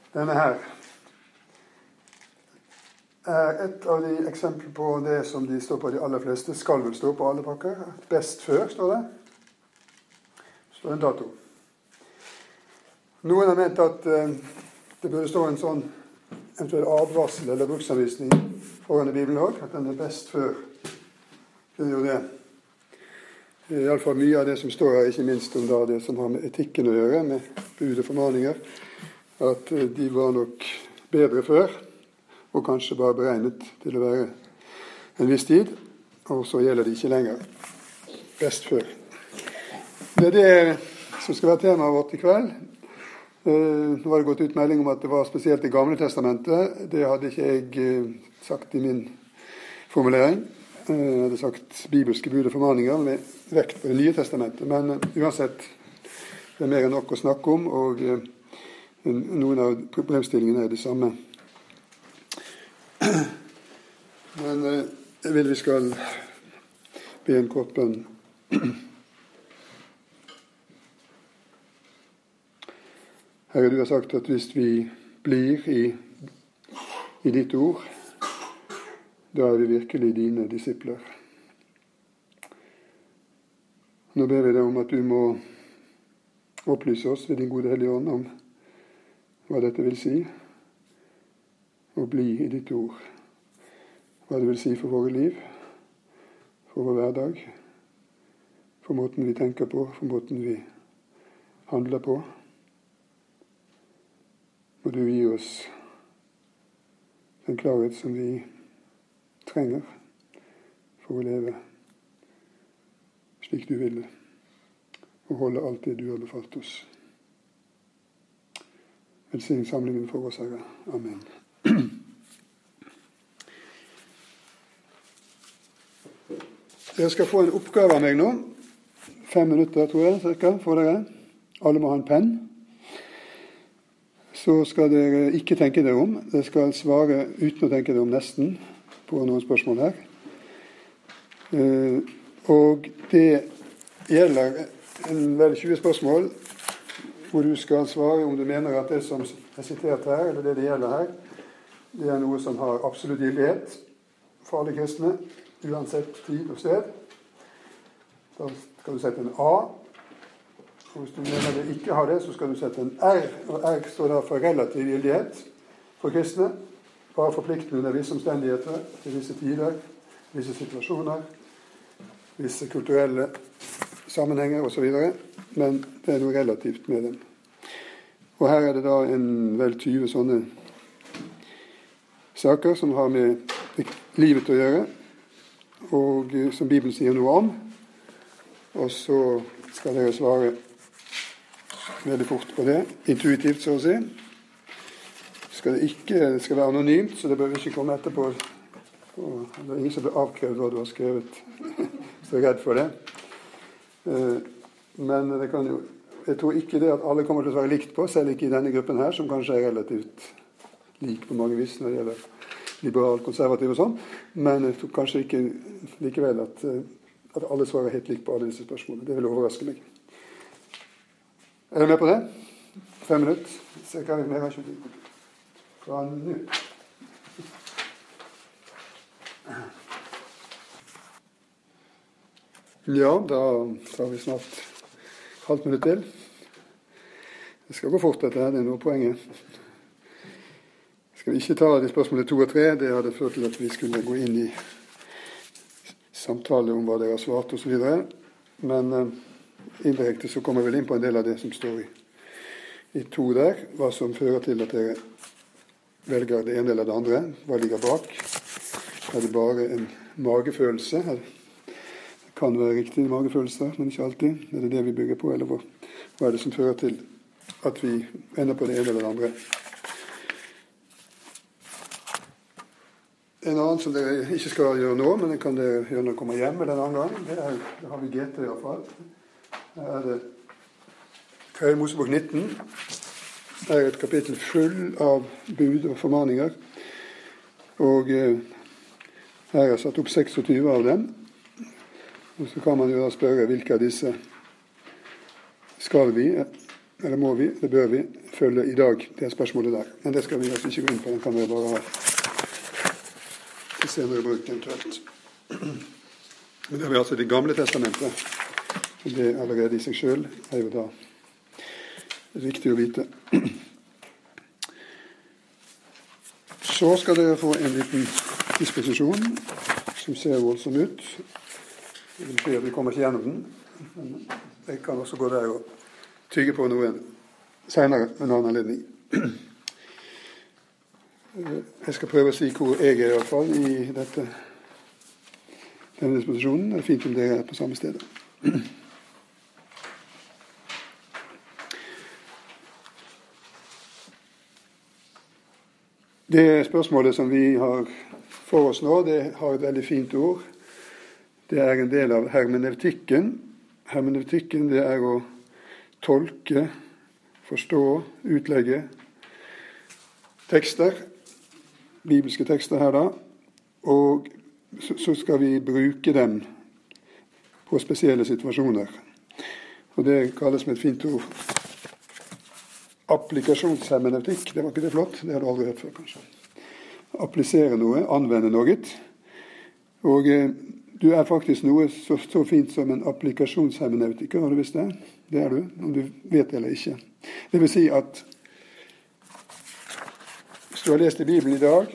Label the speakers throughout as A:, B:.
A: Denne her et av de eksempler på det som de står på de aller fleste, skal vel stå på alle pakker. Best før, står det. Står en dato. Noen har ment at det burde stå en sånn eventuell advarsel eller bruksanvisning foran i Bibelen også, at den best før. Det er jo det. I alle fall mye av det som står her, ikke minst om da det som har med etikken å gjøre, med bud og formaninger, at de var nok bedre før, og kanskje bare beregnet til å være en viss tid, og så gjelder det ikke lenger. Best før. Det er det som skal være temaet vårt i kveld. Nå var det gått ut melding om at det var spesielt i Gamle testamentet. Det hadde ikke jeg sagt i min formulering. Jeg hadde sagt bibelske bud og formaninger med vekt på det nye testamentet. Men uansett, det er mer enn nok å snakke om, og noen av problemstillingene er det samme. Men jeg vil vi skal be en kort bønn. Herre, du har sagt at hvis vi blir i ditt ord, da er vi virkelig dine disipler. Nå ber vi deg om at du må opplyse oss ved din gode hellige ånd om hva dette vil si, å bli i ditt ord. Hva det vil si for våre liv, for vår hverdag, for måten vi tenker på, for måten vi handler på. Må du gi oss den klarhet som vi trenger for å leve slik du vil, og holde alt det du har befalt oss. Velsign samlingen for oss, Herre. Amen. Dere skal få en oppgave av meg nå. 5 minutter, tror jeg, cirka, for dere. Alle må ha en penn. Så skal dere ikke tenke dere om. Dere skal svare uten å tenke dere om nesten på noen spørsmål her. Og det gjelder vel 20 spørsmål hvor du skal svare om du mener at det som er sitert her, eller det gjelder her, det er noe som har absolutt gyldighet for alle kristne, uansett tid og sted. Da skal du sette en A. Og hvis du mener det ikke har det, så skal du sette en R. Og R står da for relativ gyldighet for kristne. Bare forpliktende under visse omstendigheter, til visse tider, visse situasjoner, visse kulturelle sammenhenger osv. Men det er noe relativt med dem. Og her er det da vel 20 sånne saker som har med livet å gjøre, og som Bibelen sier noe om. Og så skal dere svare veldig fort på det, intuitivt så å si. Det skal være anonymt, så det bør ikke komme etterpå. Det er ingen som blir avkrevd hva du har skrevet, så jeg er redd for det. Men det kan jo, jeg tror ikke det at alle kommer til å være likt på, selv ikke i denne gruppen her, som kanskje er relativt lik på mange vis når det gjelder liberal, konservativ og sånn. Men jeg tror kanskje ikke likevel at alle svarer helt likt på alle disse spørsmålene. Det vil overraske meg. Er dere med på det? 5 minutter. Så kan vi mer av 20 fra nå. Ja, da tar vi snart halvt minutt til. Det skal gå fort dette her, det er noe poenget. Skal vi ikke ta de spørsmålene 2 og 3, det hadde ført til at vi skulle gå inn i samtale om hva dere har svart og så videre. Men indirekte så kommer vi inn på en del av det som står i 2 der, hva som fører til at dere velger det ene eller det andre, hva ligger bak. Er det bare en magefølelse? Det kan være riktig magefølelse, men ikke alltid. Er det det vi bygger på, eller hva er det som fører til at vi ender på det ene eller det andre? En annen som dere ikke skal gjøre nå, men det kan dere gjøre når dere kommer hjem eller en annen gang, det har vi GT i hvert fall. Her er det Tredje Mosebok 19. Det er et kapittel full av bud og formaninger. Og her er satt opp 26 av dem. Og så kan man jo da spørre hvilke av disse skal vi eller må vi, det bør vi, følge i dag det spørsmålet der. Men det skal vi altså ikke gå inn på, den kan vi bare ha senere bruk eventuelt. Men det er altså det gamle testamentet. Det allerede i seg selv er jo da viktig å vite. Så skal dere få en liten disposisjon som ser voldsom ut. Det vil si at vi kommer ikke gjennom den. Men jeg kan også gå der og tygge på noe senere med en annen anledning. Jeg skal prøve å si hvor jeg er i hvert fall i denne disposisjonen. Det er fint om dere er på samme sted. Det spørsmålet som vi har for oss nå, det har et veldig fint ord. Det er en del av hermeneutikken. Hermeneutikken, det er å tolke, forstå, utlegge tekster, bibelske tekster her da, og så skal vi bruke dem på spesielle situasjoner. Og det kalles med et fint ord applikasjonshermeneutikk. Det var ikke det flott? Det har du aldri hørt før, kanskje. Applisere noe, anvende noe. Og du er faktisk noe så fint som en applikasjonshermeneutiker, har du visst det? Det er du, om du vet det eller ikke. Det vil si at hvis du har lest i Bibelen i dag,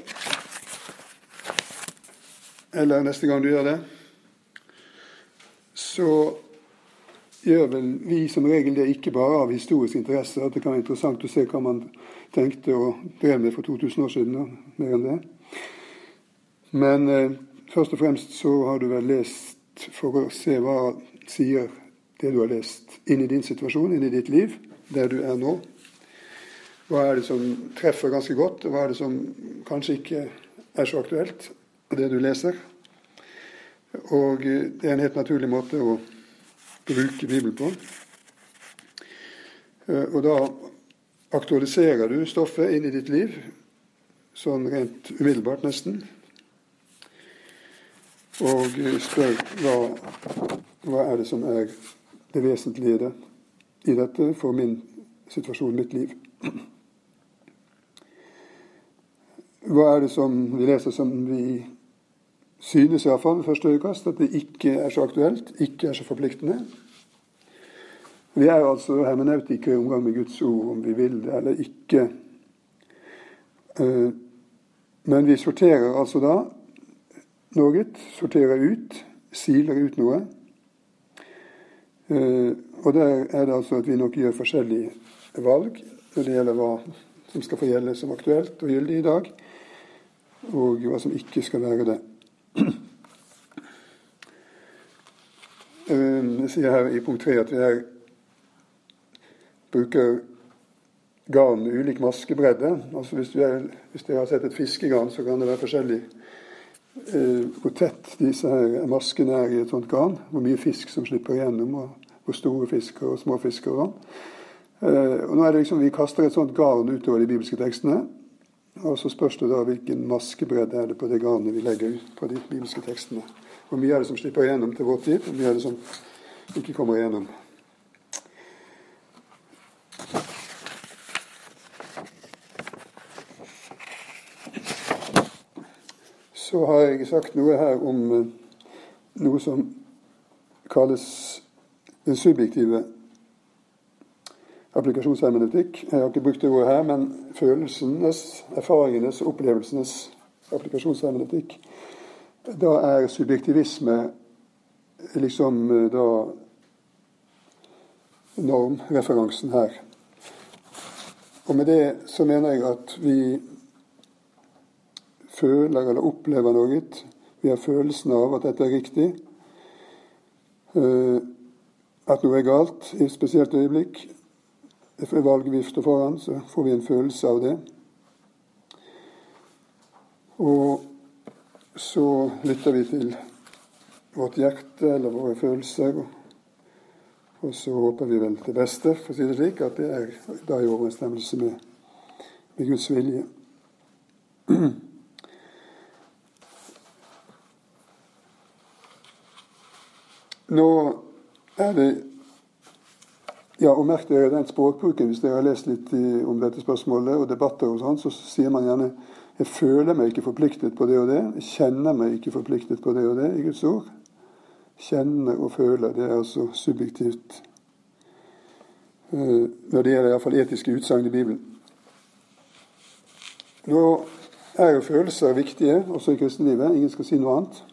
A: eller neste gang du gjør det, så gjør vel vi som regel det ikke bare av historisk interesse, at det kan være interessant å se hva man tenkte og drev med for 2000 år siden, og mer enn det. Men først og fremst så har du vel lest for å se hva sier det du har lest inn i din situasjon, inn i ditt liv, der du er nå. Hva er det som treffer ganske godt, og hva er det som kanskje ikke er så aktuelt, det du leser. Og det er en helt naturlig måte å bruke Bibelen på. Og da aktualiserer du stoffet inn i ditt liv, sånn rent umiddelbart nesten, og spør hva er det som er det vesentlige i dette for min situasjon, mitt liv. Hva er det som vi leser som vi synes i hvert fall ved første øyekast at det ikke er så aktuelt, ikke er så forpliktende. Vi er altså hermeneutikere i omgang med Guds ord, om vi vil det eller ikke. Men vi sorterer altså da noe, sorterer ut, siler ut noe. Og der er det altså at vi nok gjør forskjellige valg når det gjelder hva som skal få gjelde som aktuelt og gyldig i dag, og hva som ikke skal være det. Jeg sier her i punkt 3 at vi bruker garn med ulik maskebredde. Altså hvis dere har sett et fiskegarn, så kan det være forskjellig hvor tett disse her maskene er i et sånt garn, hvor mye fisk som slipper igjennom, og hvor store fisker og små fisker og og nå er det liksom vi kaster et sånt garn utover de bibelske tekstene, og så spørs det da hvilken maskebredde er det på det garnet vi legger ut på de bibelske tekstene. Hvor mye er det som slipper igjennom til vår tid, og hvor mye er det som ikke kommer igjennom. Så har jeg sagt noe her om noe som kalles den subjektive applikasjonshermeneutikk. Jeg har ikke brukt det ordet her, men følelsenes, erfaringenes og opplevelsenes applikasjonshermeneutikk. Da er subjektivisme liksom da normreferansen her. Og med det så mener jeg at vi føler eller opplever noe. Vi har følelsen av at dette er riktig. At noe er galt i et spesielt øyeblikk. For valget vi står foran, så får vi en følelse av det. Og så lytter vi til vårt hjerte eller våre følelser, og så håper vi vel det beste, for å si det slik, at det er da i overensstemmelse med Guds vilje. Nå er det Ja, og merk dere den språkbruken. Hvis dere har lest litt om dette spørsmålet og debatter og sånn, så sier man gjerne jeg føler meg ikke forpliktet på det og det. Jeg kjenner meg ikke forpliktet på det og det i Guds ord. Kjenne og føle, det er altså subjektivt når det gjelder i hvert fall etiske utsagn i Bibelen. Nå er jo følelser viktige, også i kristenlivet. Ingen skal si noe annet.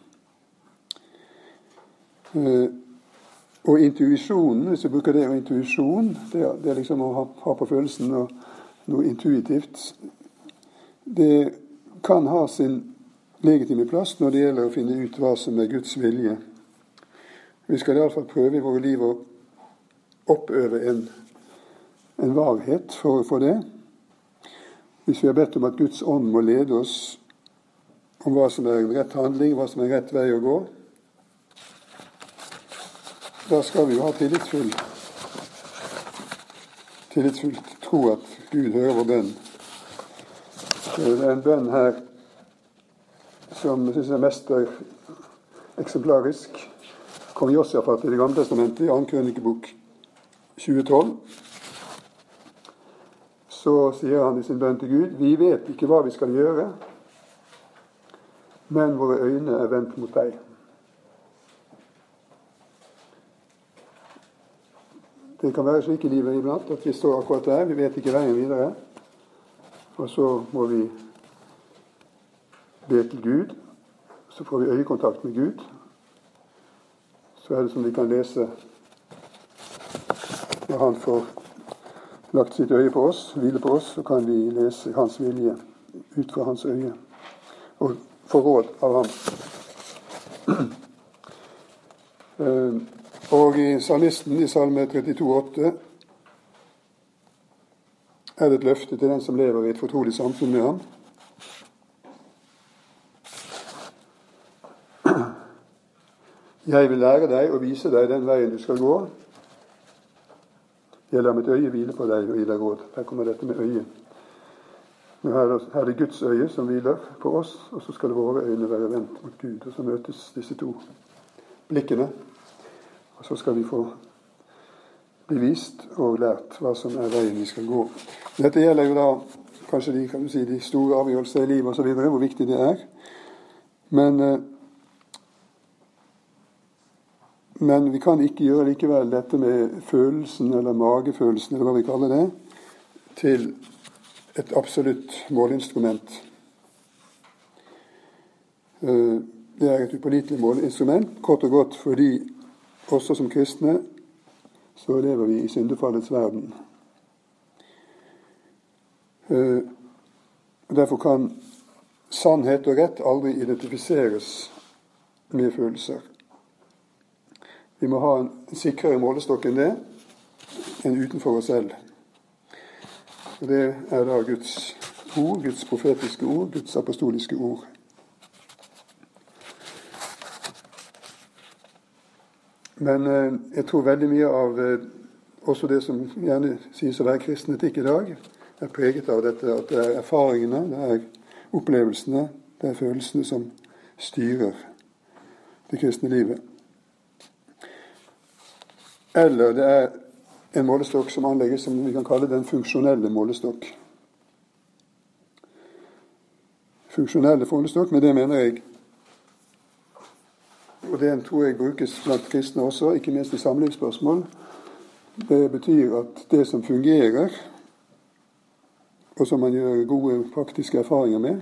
A: Og intuisjonen, hvis vi bruker det, og intuisjon, det er liksom å ha på følelsen og noe intuitivt. Det kan ha sin legitime plass når det gjelder å finne ut hva som er Guds vilje. Vi skal i alle fall prøve i våre liv å oppøve en varhet for det. Hvis vi har bedt om at Guds ånd må lede oss om hva som er en rett handling, hva som er en rett vei å gå, da skal vi jo ha tillitsfullt tro at Gud hører vår bønn. Det er en bønn her som jeg synes er mest eksemplarisk. Kong Josafat i Det gamle testamentet, i 2. krønikebok 2012. Så sier han i sin bønn til Gud: vi vet ikke hva vi skal gjøre, men våre øyne er vendt mot deg. Det kan være slik i livet iblant at vi står akkurat der, vi vet ikke veien videre. Og så må vi be til Gud, så får vi øyekontakt med Gud. Så er det som vi kan lese når han får lagt sitt øye på oss, hvile på oss, så kan vi lese hans vilje ut fra hans øye og få råd av ham. Og i salmisten i salme 32,8 er det et løfte til den som lever i et fortrolig samfunn med ham. Jeg vil lære deg og vise deg den veien du skal gå. Jeg lar mitt øye hvile på deg og gi deg råd. Her kommer dette med øye. Her er det Guds øye som hviler på oss, og så skal våre øyne være vendt mot Gud. Og så møtes disse to blikkene, og så skal vi få bli vist og lært hva som er veien vi skal gå. Dette gjelder jo da kanskje de store avgjørelser i livet og så videre, hvor viktig det er. Men vi kan ikke gjøre likevel dette med følelsen eller magefølelsen, eller hva vi kaller det, til et absolutt måleinstrument. Det er et upålitelig måleinstrument, kort og godt fordi også som kristne så lever vi i syndefallets verden. Derfor kan sannhet og rett aldri identifiseres med følelser. Vi må ha en sikrere målestokk enn det, enn utenfor oss selv. Og det er da Guds ord, Guds profetiske ord, Guds apostoliske ord. Men jeg tror veldig mye av også det som gjerne sies å være kristen etikk i dag, er preget av dette, at det er erfaringene, det er opplevelsene, det er følelsene som styrer det kristne livet. Eller det er en målestokk som anlegges som vi kan kalle den funksjonelle målestokk. Funksjonelle målestokk, med det mener jeg, og det tror jeg brukes blant kristne også, ikke minst i samlivsspørsmål, det betyr at det som fungerer, og som man gjør gode praktiske erfaringer med,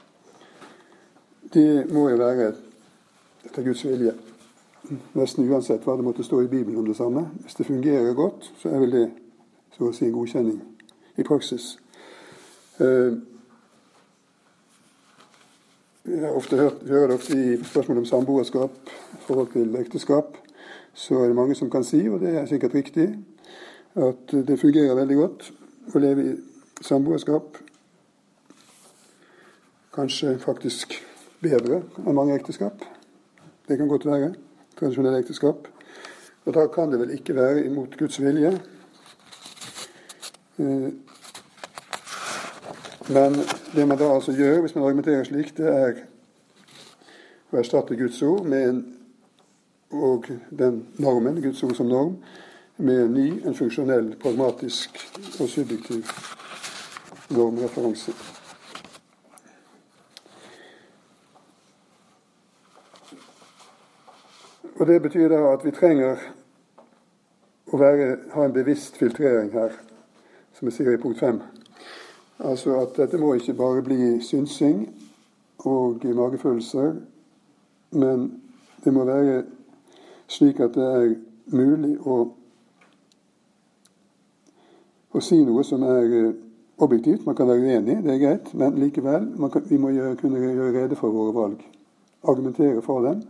A: det må jo være etter Guds vilje. Nesten uansett hva det måtte stå i Bibelen om det samme. Hvis det fungerer godt, så er vel det så å si en godkjenning i praksis. Jeg hører det ofte i spørsmål om samboerskap i forhold til ekteskap, så er det mange som kan si, og det er sikkert riktig, at det fungerer veldig godt å leve i samboerskap. Kanskje faktisk bedre enn mange ekteskap. Det kan godt være. Tradisjonell ekteskap. Og da kan det vel ikke være imot Guds vilje. Men det man da altså gjør, hvis man argumenterer slik, det er å erstatte Guds ord med og den normen, Guds ord som norm, med en funksjonell, pragmatisk og subjektiv normreferanse. Og det betyr da at vi trenger å ha en bevisst filtrering her, som jeg sier i punkt 5. Altså at dette må ikke bare bli synsing og magefølelser, men det må være slik at det er mulig å si noe som er objektivt. Man kan være uenig, det er greit, men likevel, vi må kunne gjøre rede for våre valg. Argumentere for dem.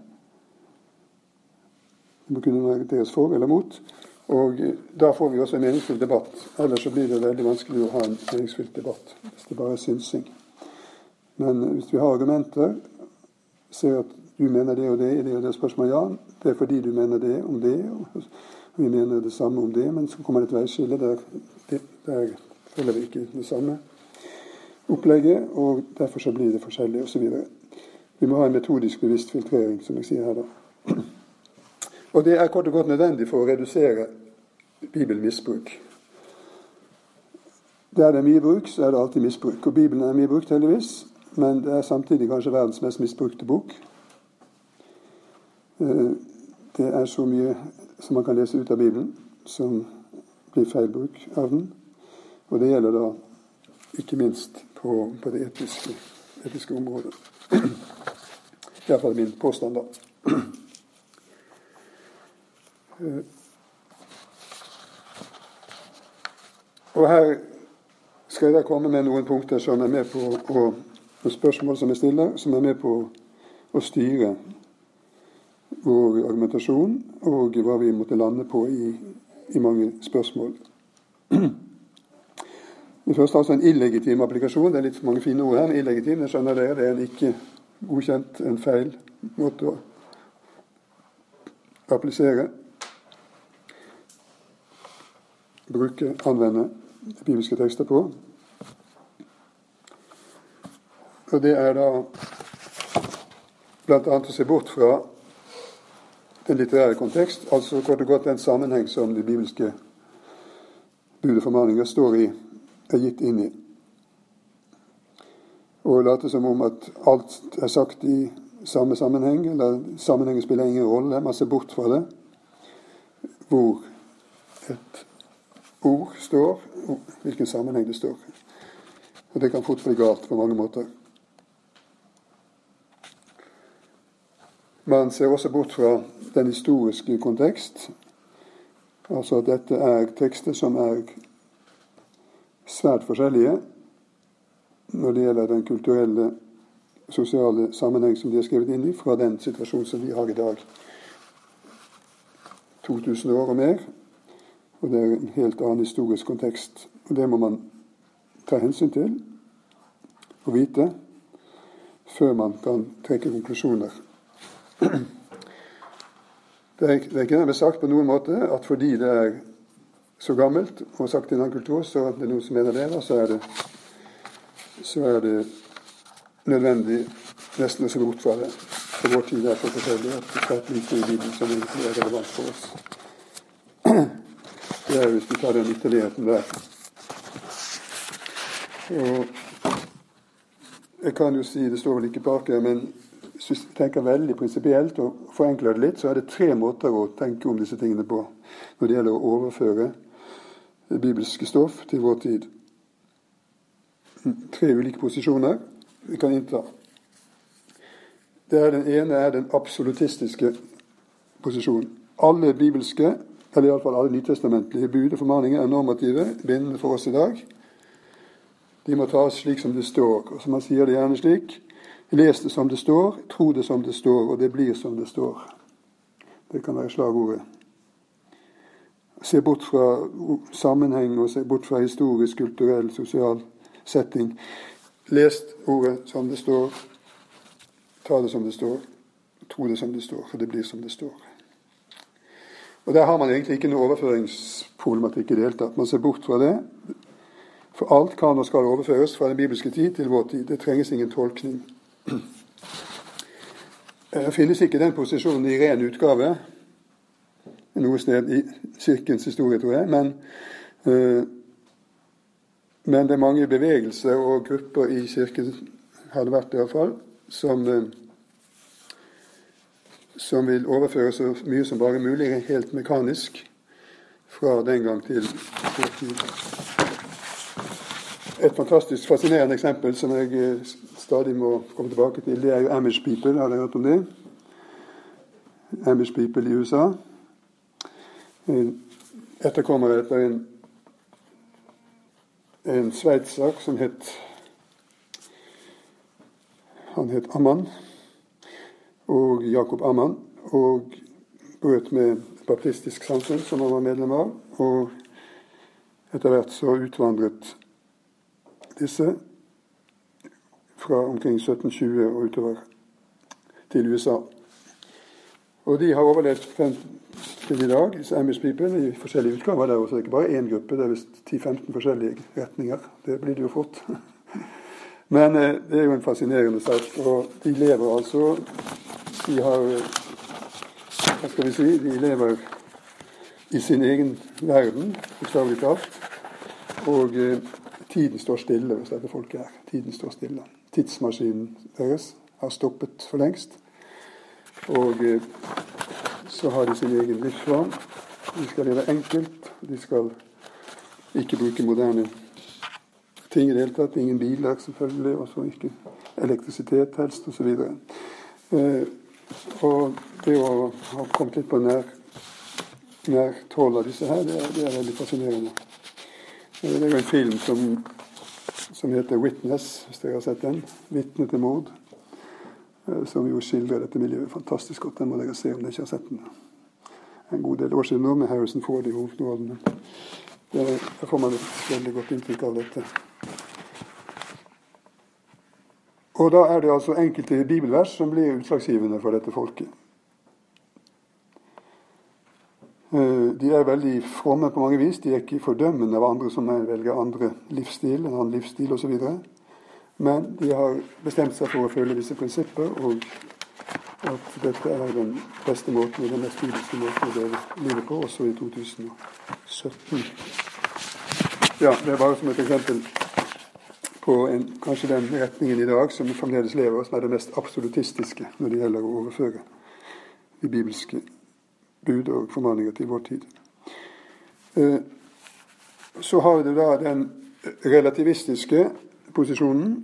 A: Vi må kunne argumenteres for eller mot. Og da får vi også en meningsfull debatt. Ellers så blir det veldig vanskelig å ha en meningsfull debatt, hvis det bare er synsing. Men hvis vi har argumenter, ser at du mener det og det i det og det spørsmålet, ja, det er fordi du mener det om det, og vi mener det samme om det, men så kommer det et veiskille der følger vi ikke det samme opplegget, og derfor så blir det forskjellig, og så videre. Vi må ha en metodisk bevisst filtrering, som jeg sier her da. Og det er kort og godt nødvendig for å redusere bibelmisbruk. Der det er mye bruk, så er det alltid misbruk. Og Bibelen er mye brukt heldigvis, men det er samtidig kanskje verdens mest misbrukte bok. Det er så mye som man kan lese ut av Bibelen, som blir feilbruk av den. Og det gjelder da ikke minst på det etiske området. I hvert fall min påstand da. Og her skal jeg da komme med noen punkter som er med på, og spørsmål som jeg stiller, som er med på å styre vår argumentasjon, og hva vi måtte lande på i mange spørsmål. Det første er altså en illegitim applikasjon. Det er litt mange fine ord her. En illegitim, jeg skjønner det er en ikke godkjent, en feil måte å applisere, bruke, anvende bibelske tekster på. Og det er da blant annet å se bort fra den litterære kontekst, altså kort og godt den sammenheng som de bibelske bud og formaninger er gitt inn i. Og late som om at alt er sagt i samme sammenheng, eller sammenhengen spiller ingen rolle. Man ser bort fra det, hvor et ord står, og hvilken sammenheng det står. Og det kan fort bli galt på mange måter. Man ser også bort fra den historiske kontekst, altså at dette er tekster som er svært forskjellige når det gjelder den kulturelle, sosiale sammenheng som de har skrevet inn i, fra den situasjonen som vi har i dag. 2000 år og mer, og det er en helt annen historisk kontekst. Og det må man ta hensyn til og vite før man kan trekke konklusjoner. Det er ikke dermed sagt på noen måte at fordi det er så gammelt og sagt i en annen kultur, så det er noen som mener det, da, så er det nødvendig nesten å se bort fra det. For vår tid er så forskjellig at det er lite i Bibelen som egentlig er relevant for oss. Det er hvis vi tar den ytterligheten der. Og jeg kan jo si, det står vel ikke bak her, men hvis vi tenker veldig prinsipielt og forenkler det litt, så er det 3 måter å tenke om disse tingene på når det gjelder å overføre det bibelske stoff til vår tid. 3 ulike posisjoner vi kan innta. Den ene er den absolutistiske posisjonen. Alle bibelske, eller i alle fall alle nytestamentlige bud og formaninger er normative, bindende for oss i dag. De må tas slik som det står, og som man sier det gjerne slik: les det som det står, tro det som det står, og det blir som det står. Det kan være slagordet. Se bort fra sammenheng og se bort fra historisk, kulturell, sosial setting. Les ordet som det står, ta det som det står, tro det som det står, og det blir som det står. Og der har man egentlig ikke noe overføringsproblematikk i det hele tatt. Man ser bort fra det, for alt kan og skal overføres fra den bibelske tid til vår tid. Det trenges ingen tolkning. Det finnes ikke den posisjonen i ren utgave. noe sted i kirkens historie, tror jeg. Men det er mange bevegelser og grupper i kirken, har det vært i hvert fall, som vil overføre så mye som bare mulig, helt mekanisk, fra den gang til vår tid. Et fantastisk fascinerende eksempel som jeg stadig må komme tilbake til, det er jo Amish People. Har dere hørt om det? Amish People i USA. Etterkommere etter en sveitser som han het Amman, og Jakob Amman, og brøt med et baptistisk samfunn som han var medlem av, og etter hvert så utvandret disse fra omkring 1720 og utover til USA. Og de har overlevd frem til i dag, disse Amish People, i forskjellige utgaver. Det er også ikke bare én gruppe, det er vist 10-15 forskjellige retninger. Det blir det jo fort. Men det er jo en fascinerende sak, og de lever altså, de har, hva skal vi si, de lever i sin egen verden, bokstavelig talt, og tiden står stille hvis dette folket er. Tiden står stille. Tidsmaskinen deres har stoppet for lengst, og så har de sin egen livsform. De skal leve enkelt, de skal ikke bruke moderne ting i det hele tatt, ingen biler selvfølgelig, og så ikke elektrisitet helst, og så videre. Og det å ha kommet litt på nært hold av disse her, det er veldig fascinerende. Det er jo en film som heter Witness, hvis dere har sett den, Vitne til mord, som jo skildrer dette miljøet fantastisk godt. Den må dere se om dere ikke har sett den. En god del år siden nå, med Harrison Ford i hovedrollene. Der får man et veldig godt inntrykk av dette. Og da er det altså enkelte bibelvers som blir utslagsgivende for dette folket. De er veldig fromme på mange vis. De er ikke fordømmende av andre som velger andre livsstil, en annen livsstil osv. Men de har bestemt seg for å følge disse prinsipper, og at dette er den beste måten og den mest bibelske måten å leve livet på, også i 2017. Ja, det er bare som et eksempel på kanskje den retningen i dag som fremdeles lever, som er det mest absolutistiske når det gjelder å overføre de bibelske bud og formaninger til vår tid. Så har vi da den relativistiske posisjonen,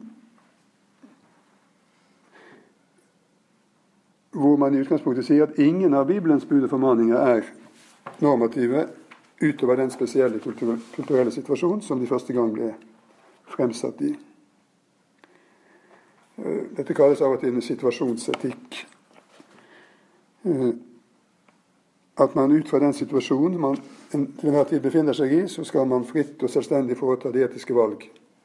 A: hvor man i utgangspunktet sier at ingen av Bibelens bud og formaninger er normative utover den spesielle kulturelle situasjon som de første gang ble fremsatt i. Dette kalles av og til en situasjonsetikk. At man ut fra den situasjonen man til enhver tid befinner seg i, så skal man fritt og selvstendig foreta de etiske valg.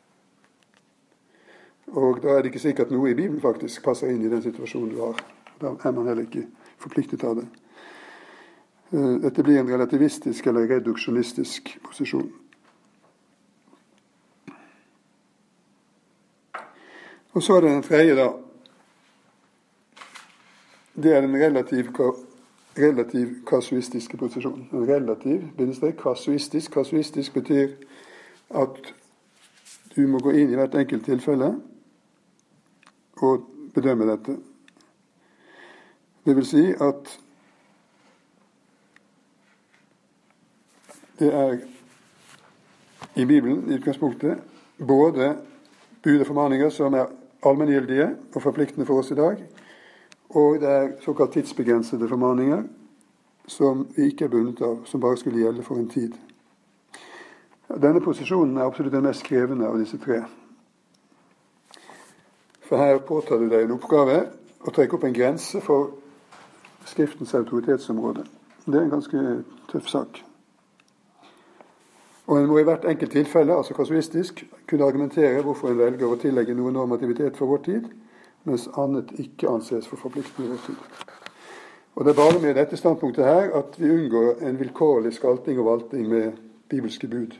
A: Og da er det ikke sikkert at noe i Bibelen faktisk passer inn i den situasjonen du har. Da er man heller ikke forpliktet av det. Dette blir en relativistisk eller reduksjonistisk posisjon. Og så er det den tredje da. Det er den relativ kasuistiske posisjonen. En relativ, kasuistisk. Kasuistisk betyr at du må gå inn i hvert enkelt tilfelle og bedømme dette. Det vil si at det er i Bibelen i utgangspunktet både bud og formaninger som er allmenngyldige og forpliktende for oss i dag, og det er såkalt tidsbegrensede formaninger som vi ikke er bundet av, som bare skulle gjelde for en tid. Denne posisjonen er absolutt den mest krevende av disse tre. For her påtar du deg en oppgave å trekke opp en grense for Skriftens autoritetsområde. Det er en ganske tøff sak. Og en må i hvert enkelt tilfelle, altså kasuistisk, kunne argumentere hvorfor en velger å tillegge noe normativitet for vår tid, mens annet ikke anses for forpliktende i vår tid. Og det er bare med dette standpunktet her at vi unngår en vilkårlig skalting og valting med bibelske bud.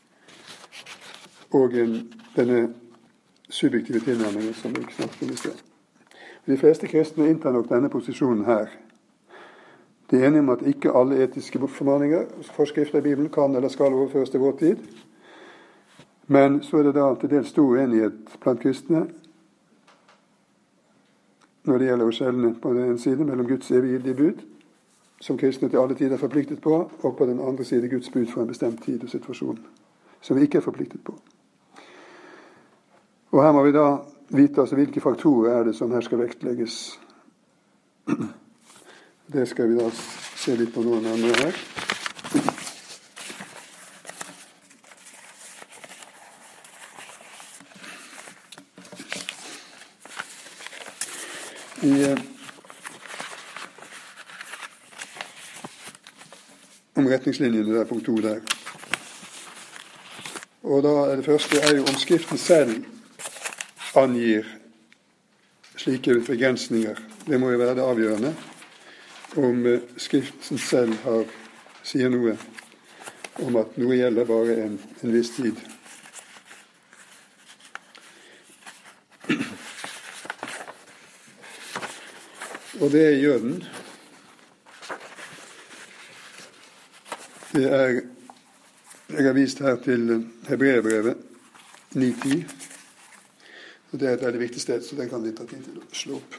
A: Og denne subjektive tilnærmingen som vi snakket om i sted. De fleste kristne inntar nok denne posisjonen her. Vi er enige om at ikke alle etiske formaninger, forskrifter i Bibelen, kan eller skal overføres til vår tid. Men så er det da til dels stor uenighet blant kristne når det gjelder å skjelne på den ene side mellom Guds evige bud, som kristne til alle tider er forpliktet på, og på den andre side Guds bud for en bestemt tid og situasjon, som vi ikke er forpliktet på. Og her må vi da vite altså hvilke faktorer er det som her skal vektlegges. Det skal vi da se litt på noen andre her. Om retningslinjene der, punkt 2 der. Og da er det første er jo om Skriften selv angir slike begrensninger. Det må jo være det avgjørende. Om Skriften selv sier noe om at noe gjelder bare en viss tid. Og det gjør den. Jeg har vist her til Hebreerbrevet 9:10. Og det er et veldig viktig sted, så det kan vi ta tid til å slå opp.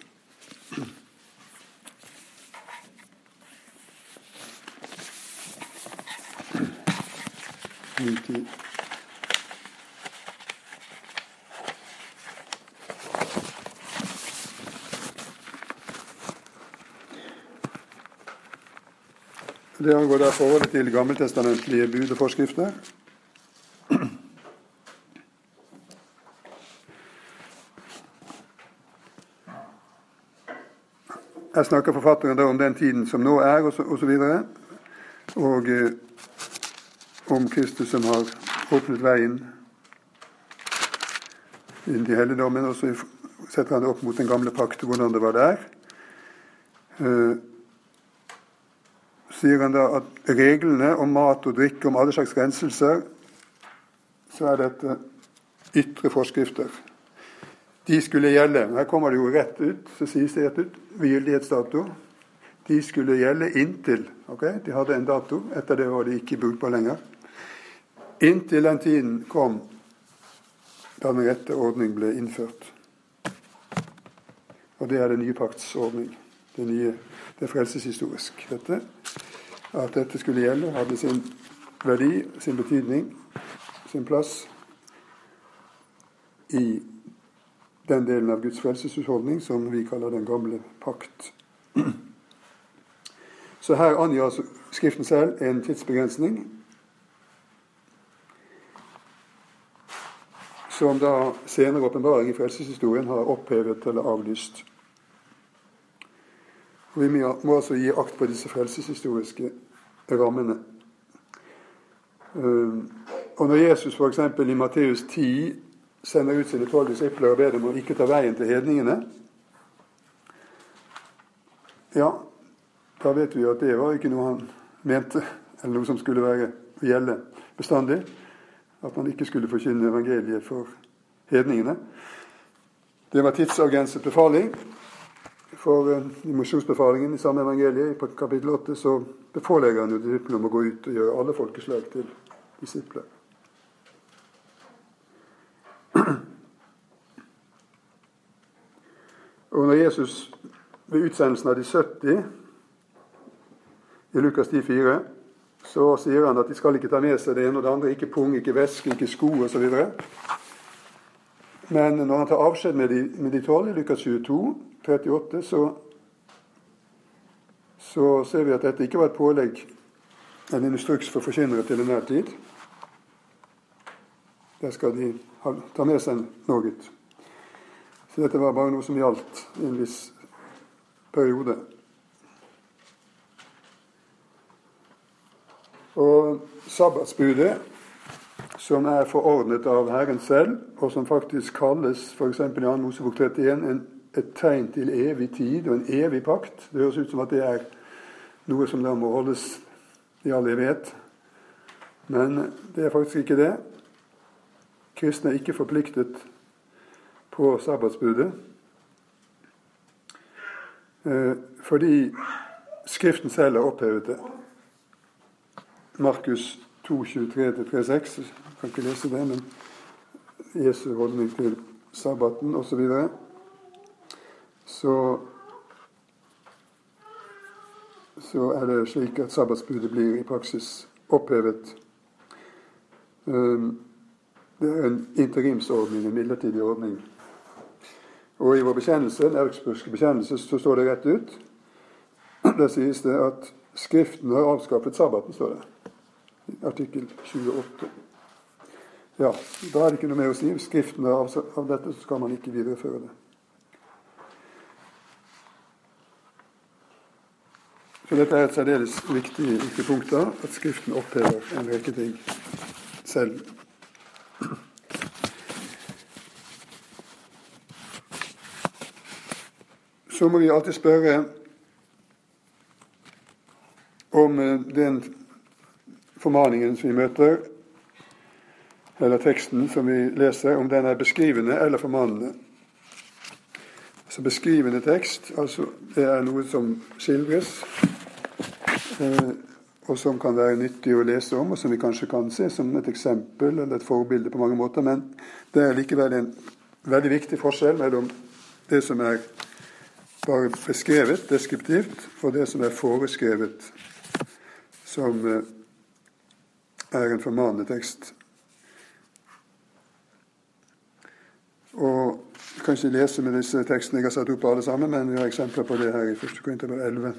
A: Det angår da forholdet til gammeltestamentlige bud og forskrifter. Her snakker forfatteren da om den tiden som nå er, og så videre, og om Kristus som har åpnet veien inn til helligdommen, og så setter han det opp mot den gamle pakt, hvordan det var der. Sier han da at reglene om mat og drikke, om alle slags renselser, så er dette ytre forskrifter. De skulle gjelde, her kommer det jo rett ut, så sies det rett ut, ved gyldighetsdato. De skulle gjelde inntil, de hadde en dato, etter det var de ikke brukbar lenger. Inntil den tiden kom da den rette ordning ble innført. Og det er den nye paktsordning. Det er frelseshistorisk, dette. At dette skulle gjelde, hadde sin verdi, sin betydning, sin plass i den delen av Guds frelseshusholdning som vi kaller den gamle pakt. Så her angir altså Skriften selv en tidsbegrensning som da senere åpenbaring i frelseshistorien har opphevet eller avlyst. Og vi må altså gi akt på disse frelseshistoriske rammene. Og når Jesus for eksempel i Matteus 10 sender ut sine 12 disipler og ber dem om ikke ta veien til hedningene, ja, da vet vi at det var ikke noe han mente, eller noe som skulle gjelde bestandig, at man ikke skulle forkynne evangeliet for hedningene. Det var tidsavgrenset befaling. For i misjonsbefalingen i samme evangeliet, på kapittel 8, så pålegger han jo disiplene om å gå ut og gjøre alle folkeslag til disipler. Og når Jesus ved utsendelsen av de 70 i Lukas 10,4, så sier han at de skal ikke ta med seg det ene og det andre, ikke pung, ikke veske, ikke sko og så videre. Men når han tar avskjed med de 12 i Lukas 22,38, så ser vi at dette ikke var et pålegg, en instruks for forkynnere til enhver tid. Der skal de ta med seg noe. Så dette var bare noe som gjaldt i en viss periode. Og sabbatsbudet, som er forordnet av Herren selv, og som faktisk kalles, for eksempel i 2. Mosebok 31, et tegn til evig tid og en evig pakt. Det høres ut som at det er noe som da må holdes i all evighet. Men det er faktisk ikke det. Kristne er ikke forpliktet på sabbatsbudet, fordi Skriften selv har opphevet det. Markus 2:23-36, jeg kan ikke lese det, men Jesu holdning til sabbaten og så videre. Så er det slik at sabbatsbudet blir i praksis opphevet. Det er en interimsordning, en midlertidig ordning. Og i vår bekjennelse, den augsburgske bekjennelse, så står det rett ut. Der sies det at Skriften har avskaffet sabbaten, står det. Artikkel 28. Ja, da er det ikke noe mer å si. Hvis Skriften har av dette, så skal man ikke videreføre det. Så dette er et særdeles viktig punkt da, at Skriften opphever en rekke ting selv. Så må vi alltid spørre om den formaningen som vi møter, eller teksten som vi leser, om den er beskrivende eller formanende. Så beskrivende tekst, altså det er noe som skildres, og som kan være nyttig å lese om, og som vi kanskje kan se som et eksempel eller et forbilde på mange måter, men det er likevel en veldig viktig forskjell mellom det som er bare beskrevet, deskriptivt, og det som er foreskrevet, som er en formanende tekst. Og jeg kan ikke lese med disse tekstene jeg har satt opp alle sammen, men vi har eksempler på det her i 1. Korinterbrev 11.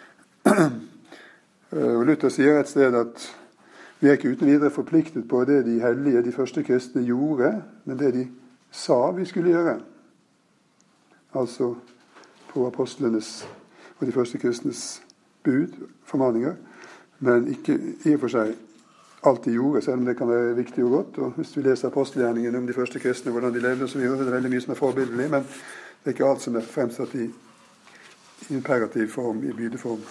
A: Og Luther sier et sted at vi er ikke uten videre forpliktet på det de hellige, de første kristne, gjorde, men det de sa vi skulle gjøre. Altså på apostlenes og de første kristnes bud, formaninger, men ikke i og for seg alt de gjorde, selv om det kan være viktig og godt. Og hvis vi leser apostelgjerningen om de første kristne, hvordan de levde og så videre, så er det veldig mye som er forbildelig, men det er ikke alt som er fremsatt i imperativ form, i bydeform.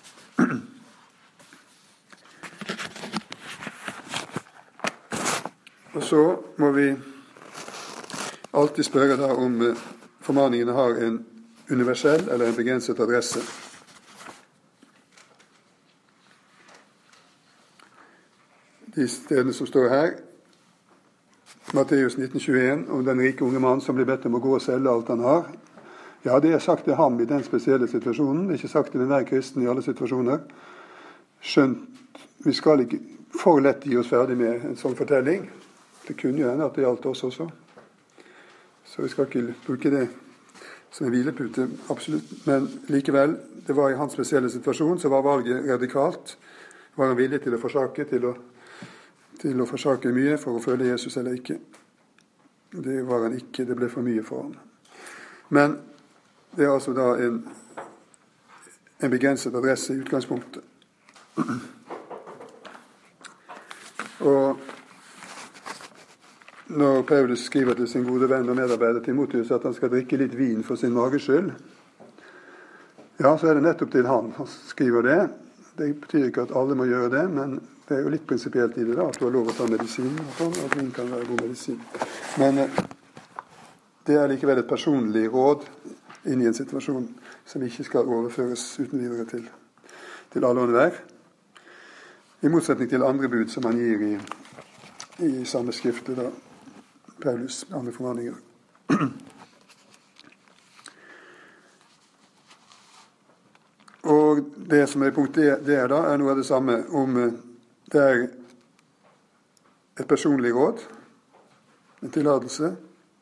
A: Og så må vi alltid spørre da om formaningene har en universell eller en begrenset adresse. De stedene som står her, Matteus 19,21, om den rike unge mann som blir bedt om å gå og selge alt han har. Ja, det er sagt til ham i den spesielle situasjonen. Det er ikke sagt til enhver kristen i alle situasjoner. Skjønt, vi skal ikke for lett gi oss ferdig med en sånn fortelling. Det kunne jo hende at det gjaldt oss også. Så vi skal ikke bruke det som en hvilepute, absolutt. Men likevel, det var i hans spesielle situasjon, så var valget radikalt. Var han villig til å forsake, til å forsake mye for å følge Jesus eller ikke? Det var han ikke, det ble for mye for ham. Men det er altså da en begrenset adresse i utgangspunktet. Og når Paulus skriver til sin gode venn og medarbeider Timotheus at han skal drikke litt vin for sin mages skyld, ja, så er det nettopp til han skriver det. Det betyr ikke at alle må gjøre det, men det er jo litt prinsipielt i det da, at du har lov å ta medisin, og at vin kan være god medisin. Men det er likevel et personlig råd inn i en situasjon som ikke skal overføres uten videre til alle og enhver. I motsetning til andre bud som han gir i samme skrifte, da, Paulus andre formaninger. Og det som er punkt det er da, er noe av det samme om det er et personlig råd, en tillatelse,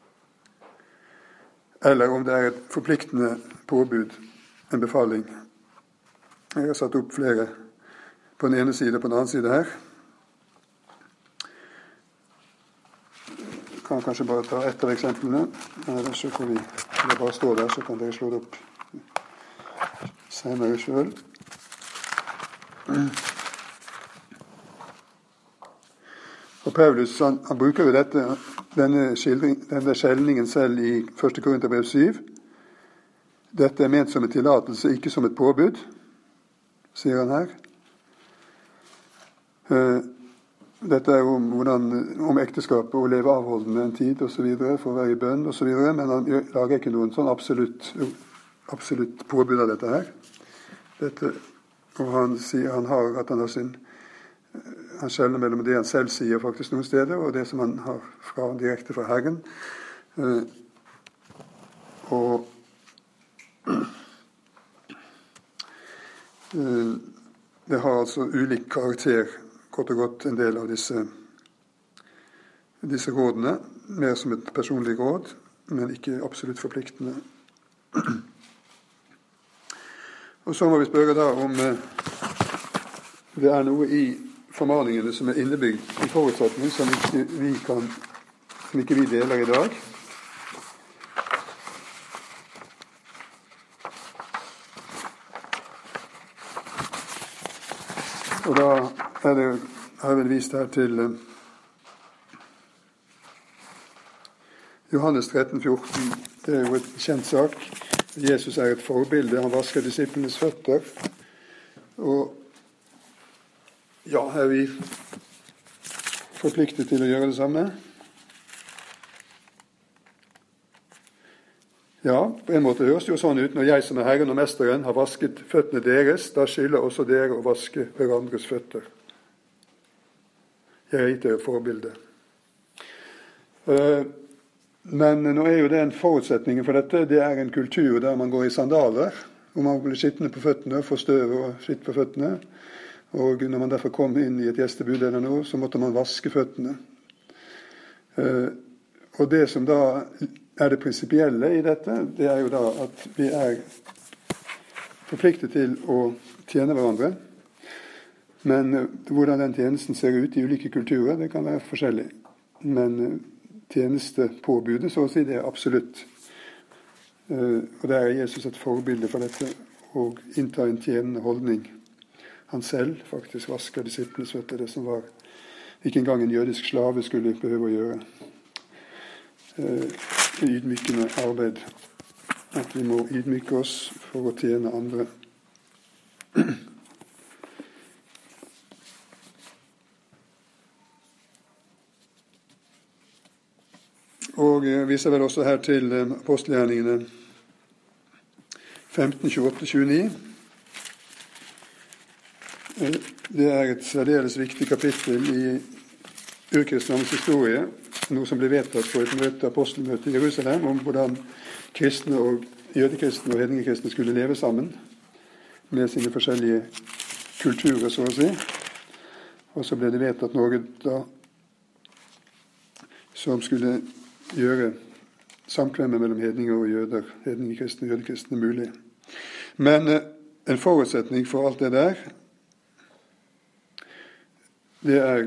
A: eller om det er et forpliktende påbud, en befaling. Jeg har satt opp flere på den ene side og på den annen side her. Jeg kan kanskje bare ta ett av eksemplene. Så får vi bare stå der, så kan dere slå det opp senere selv. Og Paulus han bruker jo denne skjelningen selv i 1. Korinterbrev 7. Dette er ment som en tillatelse, ikke som et påbud, sier han her. Dette er om ekteskapet og leve avholdende en tid og så videre, for å være i bønn og så videre, men han lager ikke noen sånn absolutt påbud av dette her. dette, og han sier han har han skjelner mellom det han selv sier faktisk noen steder, og det som han har direkte fra Herren. Og det har altså ulik karakter, kort og godt, en del av disse rådene, mer som et personlig råd, men ikke absolutt forpliktende. Og så må vi spørre da om det er noe i formaningene som er innebygd i forutsetningen som ikke vi deler i dag. Og da har jeg vel vist her til Johannes 13,14. Det er jo et kjent sak. Jesus er et forbilde. Han vasker disiplenes føtter. Og ja, er vi forpliktet til å gjøre det samme? Ja, på en måte høres det jo sånn ut. Når jeg som er Herren og Mesteren har vasket føttene deres, da skylder også dere å vaske hverandres føtter. Jeg har gitt dere et forbilde. Men nå er jo det en forutsetning for dette. Det er en kultur der man går i sandaler, og man blir sittende på føttene, får støv og skitt på føttene. Og når man derfor kom inn i et gjestebud eller noe, så måtte man vaske føttene. Og det som da er det prinsipielle i dette, det er jo da at vi er forpliktet til å tjene hverandre. Men hvordan den tjenesten ser ut i ulike kulturer, det kan være forskjellig. Men tjenestepåbudet, så å si, det er absolutt. Og der er Jesus et forbilde for dette, og inntar en tjenende holdning. Han selv faktisk vasker disiplenes føtter, det som var ikke engang en jødisk slave skulle behøve å gjøre. Ydmykende arbeid. At vi må ydmyke oss for å tjene andre. Og jeg viser vel også her til apostelgjerningene 15, 28, 29. Det er et særdeles viktig kapittel i urkristendommens historie, noe som ble vedtatt på et apostelmøte i Jerusalem, om hvordan kristne og jødekristne og hedningekristne skulle leve sammen med sine forskjellige kulturer, så å si. Og så ble det vedtatt noe da som skulle gjøre samkvemmet mellom hedninger og jøder, hedningekristne og jødekristne, mulig. Men en forutsetning for alt det der, det er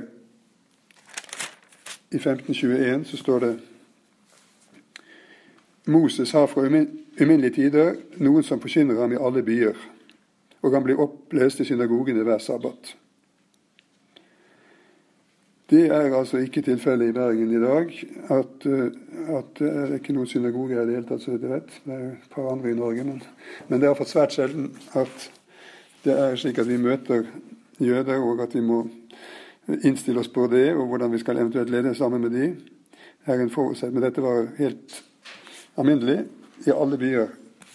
A: i 1521 så står det: Moses har fra uminnelige tider noen som forkynner ham i alle byer, og han blir opplest i synagogene hver sabbat. Det er altså ikke tilfellet i Bergen i dag, at det er ikke noen synagoger i det hele tatt, så vidt jeg vet. Det er et par andre i Norge, men det er for svært sjelden at det er slik at vi møter jøder, og at vi må innstille oss på det, og hvordan vi skal eventuelt lede sammen med de. Her er en forutsett, men dette var helt alminnelig. I alle byer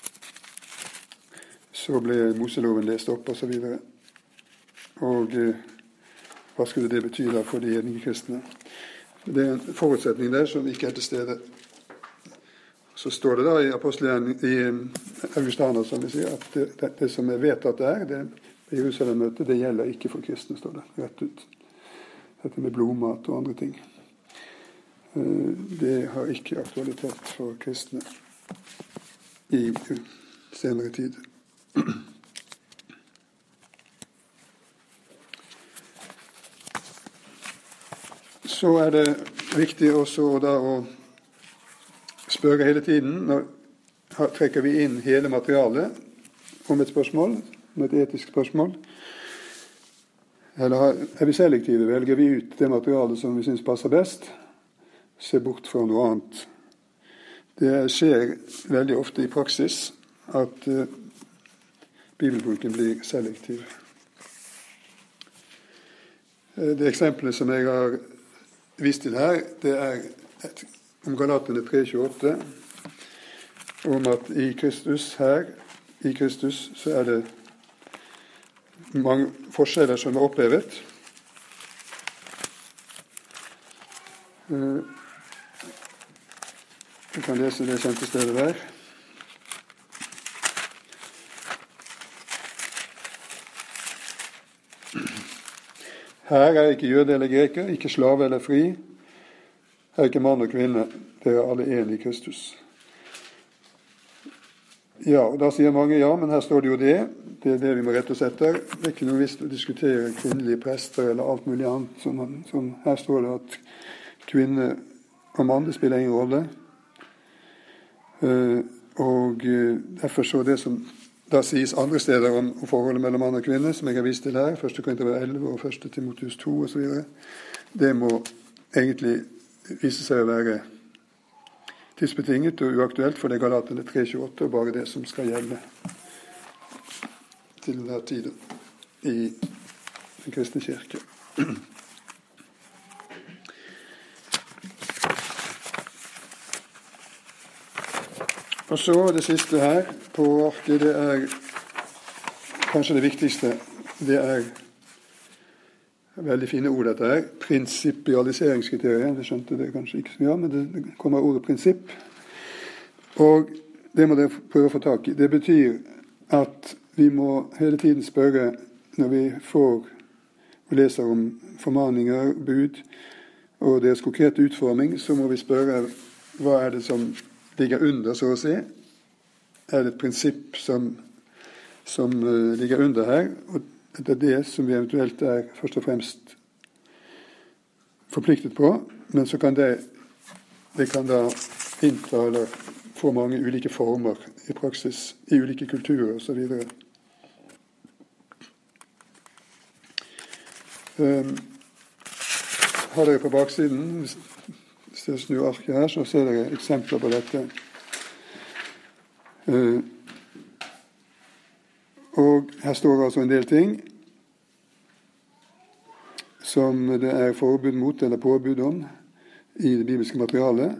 A: så ble Moseloven lest opp, og så videre. Og hva skulle det bety da for de hedningekristne? Det er en forutsetning der som ikke er til stede. Så står det da i apostelgjerningen, i Augustana, som vi sier, at det som er vedtatt der, det i Jerusalem-møtet, det gjelder ikke for kristne, står det rett ut. Dette med blodmat og andre ting. Det har ikke aktualitet for kristne i senere tid. Så er det viktig også da å spørre hele tiden. Nå trekker vi inn hele materialet om et spørsmål, om et etisk spørsmål. Eller er vi selektive? Velger vi ut det materialet som vi synes passer best? Se bort fra noe annet. Det skjer veldig ofte i praksis at bibelbruken blir selektiv. Det eksempelet som jeg har vist til her, det er om Galaterne 3,28, om at i Kristus så er det mange forskjeller som er opphevet. Vi kan lese det kjente stedet der. Her er ikke jøde eller greker, ikke slave eller fri. Her er ikke mann og kvinne. Dere er alle enige i Kristus. Ja, og da sier mange ja, men her står det jo det. Det er det vi må rette oss etter. Det er ikke noe visst å diskutere kvinnelige prester eller alt mulig annet. Her står det at kvinne og mann, det spiller ingen rolle. Og derfor så det som da sies andre steder om forholdet mellom mann og kvinne, som jeg har vist til her, 1. Korinterbrev 11 og 1. Timotheus 2 og så videre, det må egentlig vise seg å være tidsbetinget og uaktuelt, for det er Galaterne 3,28 og bare det som skal gjelde til denne tiden i den kristne kirke. Og så det siste her på arket, det er kanskje det viktigste. Det er veldig fine ord dette her. Prinsipialiseringskriterier. Det skjønte det kanskje ikke så mye, men det kommer ordet prinsipp. Og det må dere prøve å få tak i. Det betyr at vi må hele tiden spørre når vi får og leser om formaninger, bud og deres konkrete utforming, så må vi spørre hva er det som ligger under, så å si. Er det et prinsipp som ligger under her, og det er det som vi eventuelt er først og fremst forpliktet på, men så kan det kan da innta eller få mange ulike former i praksis, i ulike kulturer og så videre. Har dere på baksiden, hvis dere snur arket her, så ser dere eksempler på dette. Og her står altså en del ting som det er forbud mot eller påbud om i det bibelske materialet.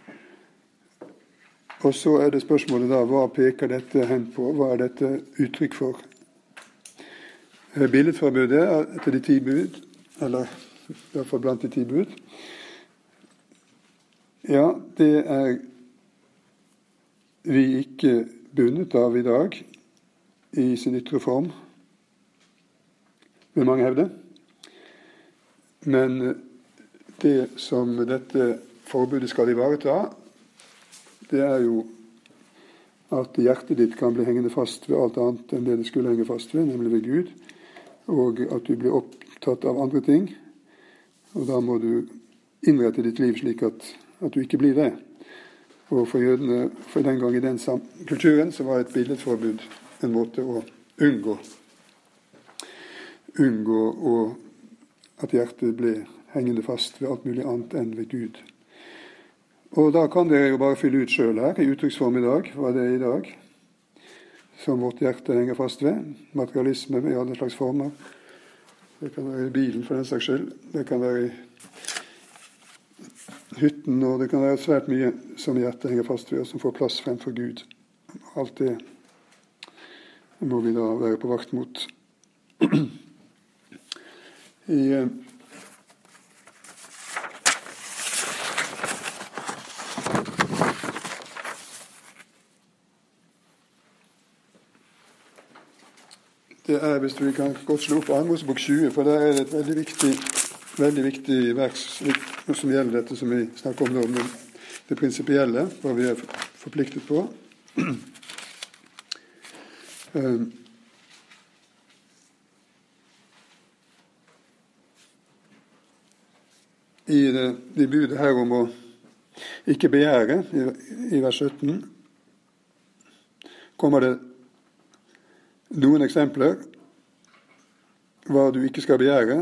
A: Og så er det spørsmålet da, hva peker dette hen på? Hva er dette uttrykk for? Billedforbudet etter de 10 bud, eller i hvert fall blant de 10 bud. Ja, det er vi ikke bundet av i dag i sin ytre form, vil mange hevde. Men det som dette forbudet skal ivareta, det er jo at hjertet ditt kan bli hengende fast ved alt annet enn det skulle henge fast ved, nemlig ved Gud, og at du blir opptatt av andre ting, og da må du innrette ditt liv slik at du ikke blir det. Og for jødene, for den gang i den kulturen, så var et billedforbud en måte å unngå at hjertet ble hengende fast ved alt mulig annet enn ved Gud. Og da kan dere jo bare fylle ut selv her, i uttrykksform i dag, hva det er i dag, som vårt hjerte henger fast ved. Materialisme i alle slags former. Det kan være i bilen for den saks skyld. Det kan være i hytten, og det kan være svært mye som hjertet henger fast ved, og som får plass fremfor Gud. Alt det må vi da være på vakt mot. Det er, hvis vi kan godt slå opp 2. Mosebok 20, for der er det et veldig viktig vers som gjelder dette som vi snakker om nå, om det prinsipielle, hva vi er forpliktet på. I budet her om å ikke begjære, i vers 17, kommer det noen eksempler hva du ikke skal begjære.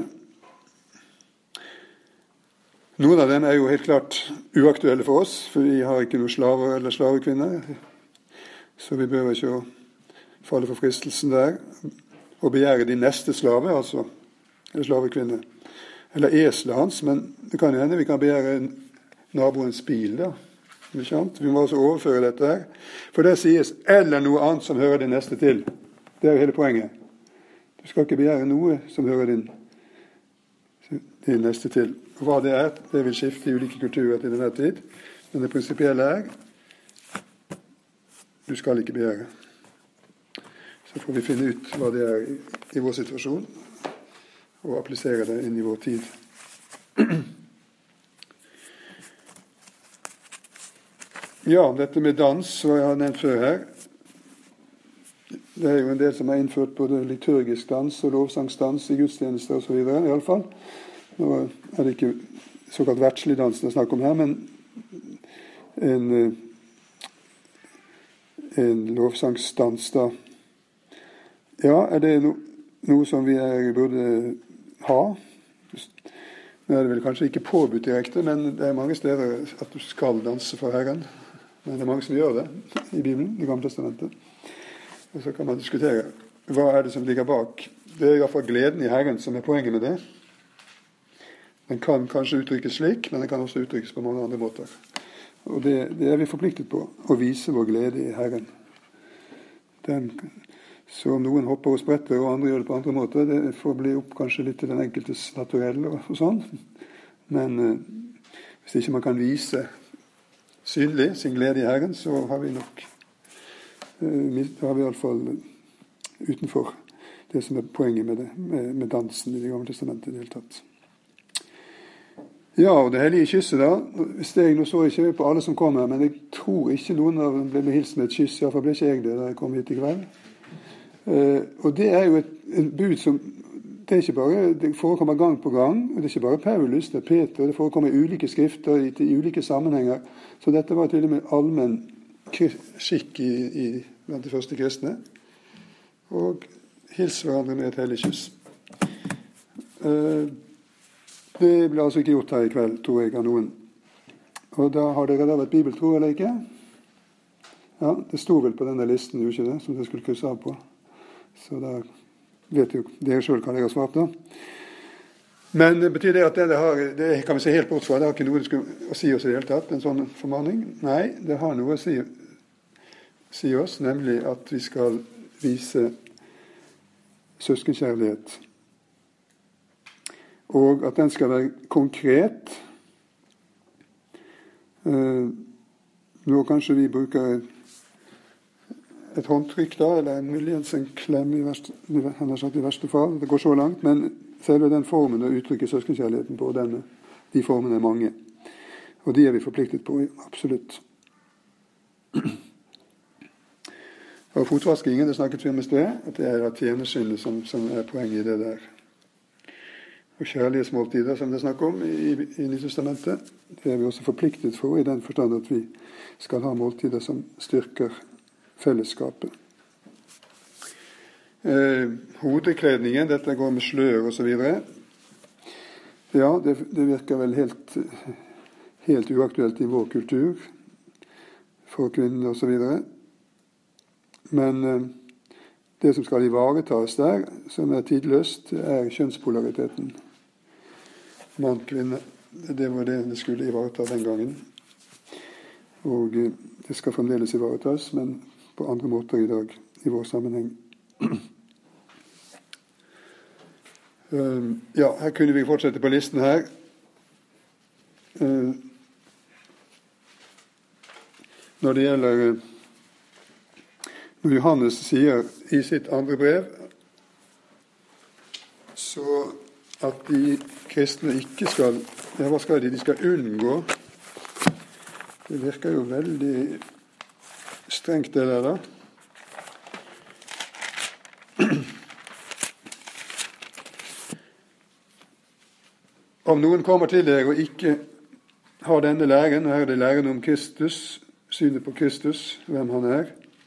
A: Noen av dem er jo helt klart uaktuelle for oss, for vi har ikke noen slaver eller slavekvinner, så vi behøver ikke å falle for fristelsen der og begjære de neste slave, altså eller slavekvinne, eller eselet hans, men det kan jo hende vi kan begjære naboens bil da, ikke sant? Vi må også overføre dette her, for det sies eller noe annet som hører det neste til. Det er jo hele poenget. Du skal ikke begjære noe som hører din neste til. Og hva det vil skifte i ulike kulturer til denne tid. Men det prinsipielle du skal ikke begjære. Så får vi finne ut hva det i vår situasjon, og applisere det inn i vår tid. Ja, dette med dans, hva jeg har nevnt før her. Det jo en del som har innført både liturgisk dans og lovsangsdans i gudstjenester og så videre, i alle fall. Nå det ikke såkalt verdslig dans det er snakk om her, men en lovsangsdans da. Ja, det noe som vi burde ha? Nå det vel kanskje ikke påbudt direkte, men det mange steder at du skal danse for Herren. Men det mange som gjør det i Bibelen, i Gamle Testamentet. Og så kan man diskutere hva det som ligger bak. Det i hvert fall gleden i Herren som poenget med det. Den kan kanskje uttrykkes slik, men den kan også uttrykkes på mange andre måter. Og det vi forpliktet på, å vise vår glede i Herren. Så om noen hopper og spretter, og andre gjør det på andre måter, det får bli opp kanskje litt til den enkeltes naturelle og sånn. Men hvis ikke man kan vise synlig sin glede i Herren, så har vi nok da har vi i alle fall utenfor det som poenget med dansen i Det Gamle Testamentet i det hele tatt. Ja, og det hellige kysset da, nå så ikke på alle som kom her, men jeg tror ikke noen av dem ble hilst med et kyss, i hvert fall ble ikke jeg det da jeg kom hit i kveld. Og det jo et bud som det forekommer gang på gang, og det ikke bare Paulus, det Peter, det forekommer i ulike skrifter, i ulike sammenhenger, så dette var til og med allmenn skikk blant de første kristne, og hils hverandre med et hellig kyss. Det ble altså ikke gjort her i kveld, tror jeg, av noen. Og da har dere da vært bibeltro, eller ikke? Ja, det stod vel på denne listen, jo ikke det, som dere skulle krysse av på. Så da vet jo dere selv hva dere har svart da. Men betyr det at det kan vi se helt bort fra, det har ikke noe å si oss i det hele tatt, en sånn formaning? Nei, det har noe å si oss, nemlig at vi skal vise søskenkjærlighet. Og at den skal være konkret. Nå kanskje vi bruker et håndtrykk da, eller muligens en klem i verste fall. Det går så langt, men selve den formen å uttrykke søskenkjærligheten på, de formene mange. Og de vi forpliktet på, absolutt. Og fotvaskingen, det snakket vi om i sted, at det da tjenersyndet som poenget i det der. Og kjærlighetsmåltider, som det snakker om i Nytestamentet, det vi også forpliktet for, i den forstand at vi skal ha måltider som styrker fellesskapet. Hodekledningen, dette går med slør og så videre. Ja, det virker vel helt uaktuelt i vår kultur, for kvinner og så videre. Men det som skal ivaretas der, som tidløst, kjønnspolariteten. Mann, kvinne, det var det skulle ivareta den gangen. Og det skal fremdeles ivaretas, men på andre måter i dag, i vår sammenheng. Ja, her kunne vi fortsette på listen her. Når det gjelder når Johannes sier i sitt andre brev så at de kristne ikke skal, ja, hva skal de skal unngå. Det virker jo veldig strengt det der da. Om noen kommer til dere og ikke har denne læren, og her det læren om Kristus, synet på Kristus, hvem han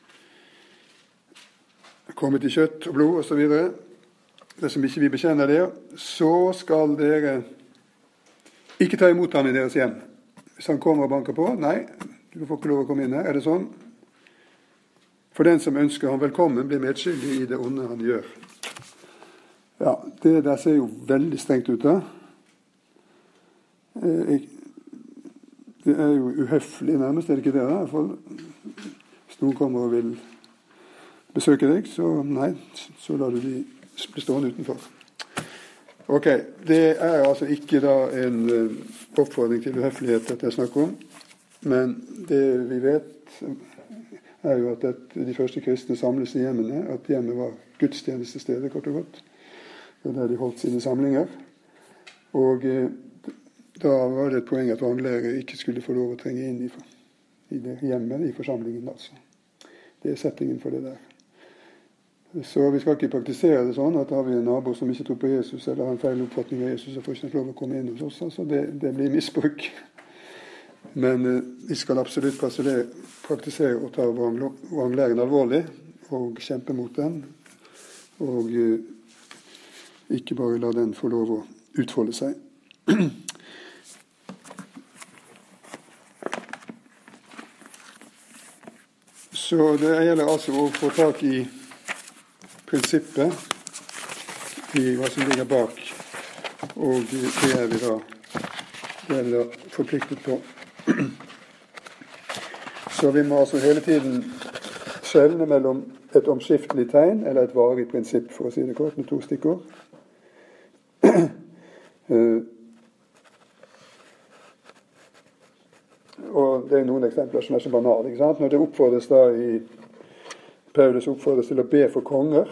A: kommet i kjøtt og blod og så videre, det som ikke vi bekjenner det, så skal dere ikke ta imot ham i deres hjem. Hvis han kommer og banker på, nei, du får ikke lov å komme inn her, det sånn? For den som ønsker ham velkommen, blir medskyldig i det onde han gjør. Ja, det der ser jo veldig strengt ut da. Det jo uhøflig nærmest, det ikke det da? Hvis noen kommer og vil besøke deg, så nei, så lar du de bli stående utenfor. Ok, det er altså ikke da en oppfordring til uhøflighet dette er snakk om, men det vi vet er jo at de første kristne samles i hjemmene, at hjemmet var gudstjenestestedet kort og godt, der de holdt sine samlinger. Og da var det et poeng at vranglære ikke skulle få lov å trenge inn i det hjemmet, i forsamlingen altså. Det er settingen for det der. Så vi skal ikke praktisere det sånn at har vi en nabo som ikke tror på Jesus, eller har en feil oppfatning av Jesus, så får ikke lov å komme inn hos oss. Altså det blir misbruk. Men vi skal absolutt praktisere og ta vranglæren alvorlig, og kjempe mot den, og ikke bare la den få lov å utfolde seg. Så det gjelder altså å få tak i prinsippet, i hva som ligger bak, og det er vi da forpliktet på. Så vi må altså hele tiden skjelne mellom et omskiftelig tegn eller et varig prinsipp, for å si det kort med 2 stikkord. Og det er noen eksempler som er så banale, ikke sant? Når det oppfordres da Paulus oppfordres til å be for konger,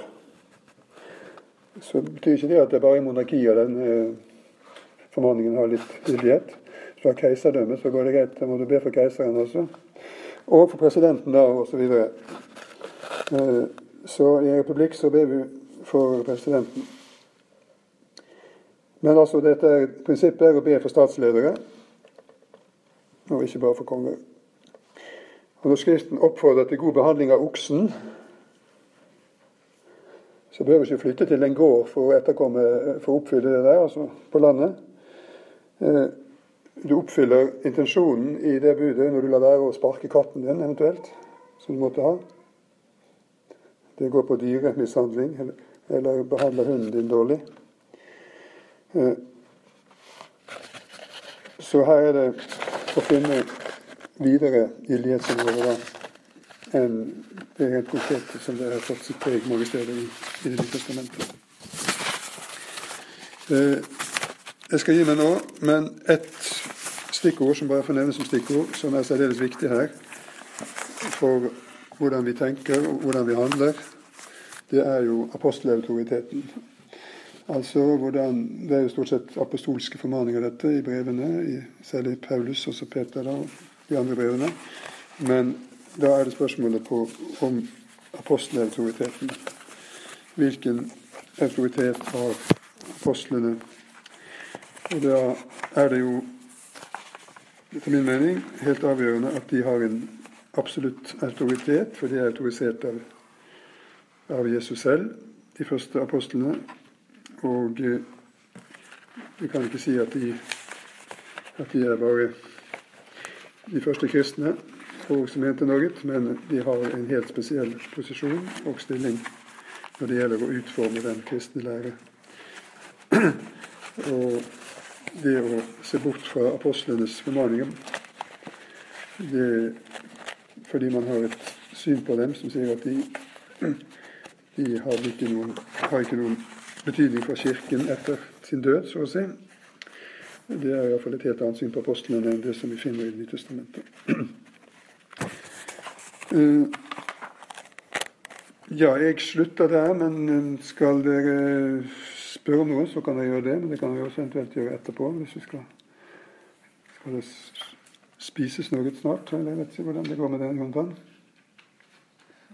A: så betyr ikke det at det er bare i monarkiet den formaningen har litt gyldighet. Fra keiserdømmet så går det greit, da må du be for keiseren også. Og for presidenten da, og så videre. Så i en republikk så ber vi for presidenten. Men altså prinsippet er å be for statsledere, og ikke bare for konger. Og når Skriften oppfordrer til god behandling av oksen, så bør vi ikke flytte til en gård for å oppfylle det der, altså på landet. Du oppfyller intensjonen i det budet når du lar være å sparke katten din, eventuelt, som du måtte ha. Det går på dyremishandling, eller behandler hunden din dårlig. Så her er det å finne videre gyldighetsområder enn det helt konkrete som det har fått sitt preg mange steder i Det nye testamentet. Jeg skal gi meg nå, men et stikkord som bare får nevnes som stikkord, som er særdeles viktig her for hvordan vi tenker og hvordan vi handler, det er jo apostelautoriteten. Altså det er jo stort sett apostolske formaninger dette i brevene, særlig Paulus og så Peter da, og de andre brevene. Men da er det spørsmålet om apostelautoriteten. Hvilken autoritet har apostlene? Og da er det jo, etter min mening, helt avgjørende at de har en absolutt autoritet, for de er autorisert av Jesus selv, de første apostlene. Og vi kan ikke si at de er bare de første kristne og som mente noe, men de har en helt spesiell posisjon og stilling når det gjelder å utforme den kristne lære. Og det å se bort fra apostlenes formaninger, fordi man har et syn på dem som sier at de har ikke noen betydning for kirken etter sin død, så å si. Det er i hvert fall et helt annet syn på apostlene enn det som vi finner i Det nye testamentet. Ja, jeg slutter der, men skal dere spørre om noe, så kan jeg gjøre det, men det kan jeg også eventuelt gjøre etterpå, hvis vi skal det spises noe snart, eller jeg vet ikke hvordan det går med den gangen.